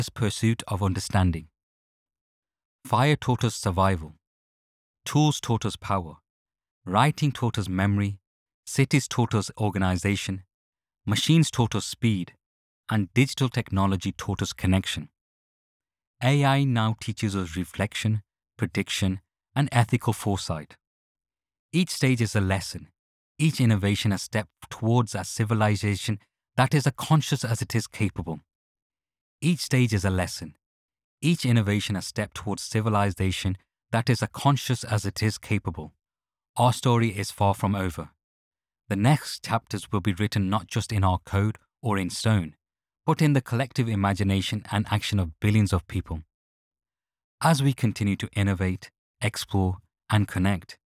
pursuit of understanding. Fire taught us survival. Tools taught us power. Writing taught us memory. Cities taught us organization. Machines taught us speed. And digital technology taught us connection. AI now teaches us reflection, prediction, and ethical foresight. Each stage is a lesson. Each innovation a step towards a civilization that is as conscious as it is capable. Each stage is a lesson. Each innovation a step towards civilization that is as conscious as it is capable. Our story is far from over. The next chapters will be written not just in our code or in stone, but in the collective imagination and action of billions of people. As we continue to innovate, explore, and connect,